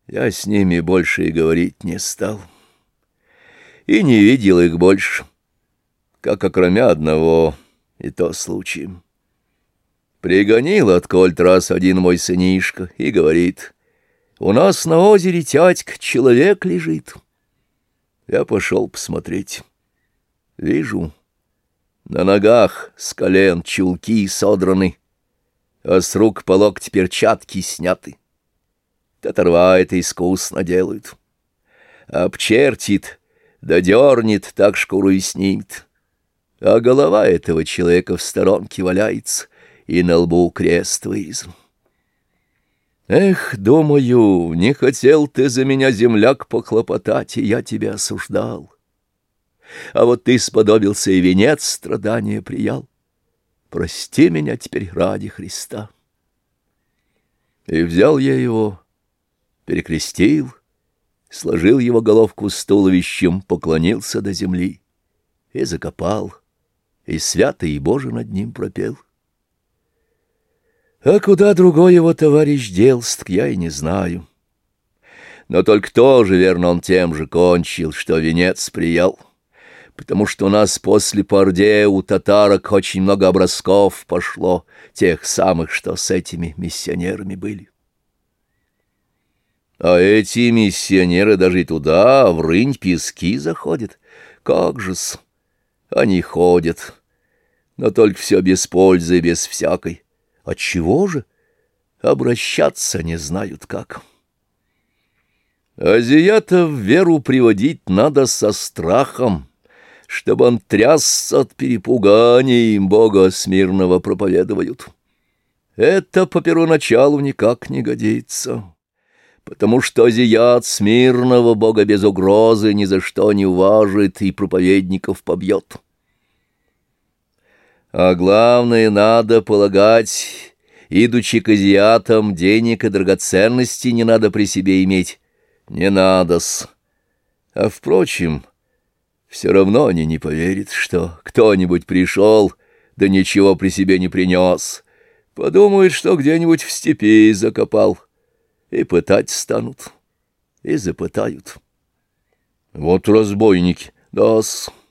Я с ними больше и говорить не стал, и не видел их больше, как окромя одного, и то случаем. Пригонил откольт раз один мой сынишка и говорит: «У нас на озере, тятька, человек лежит». Я пошел посмотреть. Вижу, на ногах с колен чулки содраны, а с рук по локоть перчатки сняты. Татарва это искусно делают. Обчертит, да дернет, так шкуру и снимет. А голова этого человека в сторонке валяется, и на лбу крест вырезан. Эх, думаю, не хотел ты за меня, земляк, похлопотать, и я тебя осуждал. А вот ты сподобился и венец страдания приял. Прости меня теперь ради Христа. И взял я его, перекрестил, сложил его головку с туловищем, поклонился до земли и закопал, и святый и Боже над ним пропел. А куда другой его товарищ делся, так я и не знаю. Но только тоже, верно, он тем же кончил, что венец приял, потому что у нас после Порде у татарок очень много образков пошло, тех самых, что с этими миссионерами были. А эти миссионеры даже и туда, в Рынь, пески заходят. Как же-с, они ходят, но только все без пользы, без всякой. Отчего же? Обращаться не знают как. Азиатов в веру приводить надо со страхом, чтобы он трясся от перепуга, они им Бога смирного проповедуют. Это по первоначалу никак не годится, потому что азиат смирного Бога без угрозы ни за что не уважит и проповедников побьет. А главное, надо полагать, идучи к азиатам, денег и драгоценностей не надо при себе иметь. Не надо-с. А, впрочем, все равно они не поверят, что кто-нибудь пришел, да ничего при себе не принес. Подумают, что где-нибудь в степи закопал, и пытать станут, и запытают. Вот разбойники, да-с.